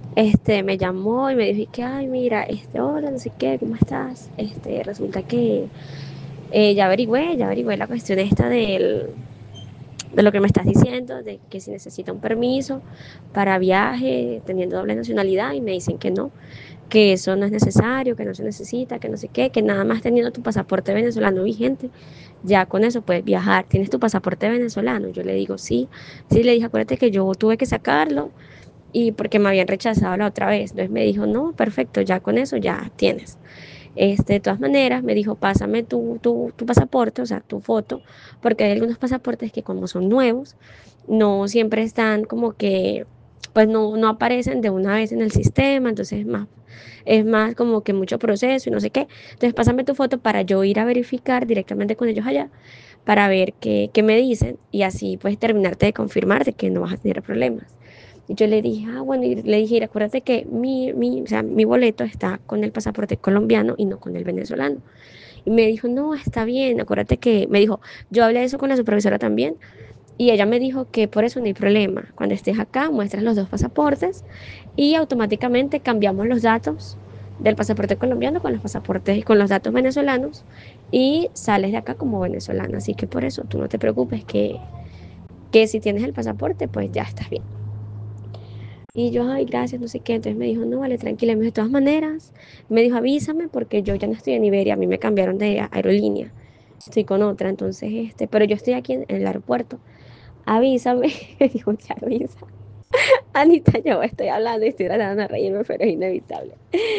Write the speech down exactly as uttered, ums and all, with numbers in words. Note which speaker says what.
Speaker 1: Este, me llamó y me dijo que, ay, mira, este, hola, no sé qué, ¿cómo estás? Este, resulta que eh, ya averigüé, ya averigüé la cuestión esta del, de lo que me estás diciendo, de que si necesita un permiso para viaje teniendo doble nacionalidad y me dicen que no, que eso no es necesario, que no se necesita, que no sé qué, que nada más teniendo tu pasaporte venezolano vigente, ya con eso puedes viajar. ¿Tienes tu pasaporte venezolano? Yo le digo, sí, sí, le dije, acuérdate que yo tuve que sacarlo y porque me habían rechazado la otra vez. Entonces me dijo, no, perfecto, ya con eso ya tienes. Este, de todas maneras, me dijo, pásame tu, tu, tu pasaporte, o sea, tu foto, porque hay algunos pasaportes que como son nuevos, no siempre están como que, pues no, no aparecen de una vez en el sistema, entonces es más, es más como que mucho proceso y no sé qué. Entonces pásame tu foto para yo ir a verificar directamente con ellos allá, para ver qué, qué me dicen y así pues terminarte de confirmar de que no vas a tener problemas. Y yo le dije, ah, bueno, y le dije, acuérdate que mi, mi, o sea, mi boleto está con el pasaporte colombiano y no con el venezolano. Y me dijo, no, está bien, acuérdate que, me dijo, yo hablé de eso con la supervisora también, y ella me dijo que por eso no hay problema. Cuando estés acá, muestras los dos pasaportes y automáticamente cambiamos los datos del pasaporte colombiano con los pasaportes, con los datos venezolanos y sales de acá como venezolana. Así que por eso tú no te preocupes que, que si tienes el pasaporte, pues ya estás bien. Y yo, ay, gracias, no sé qué. Entonces me dijo, no, vale, tranquila. Y me dijo, de todas maneras, me dijo, avísame porque yo ya no estoy en Iberia, a mí me cambiaron de aerolínea, estoy con otra, entonces, este, pero yo estoy aquí en, en el aeropuerto. Avísame. Me dijo, ya avisa. Anita, yo estoy hablando y estoy tratando de reírme, pero es inevitable.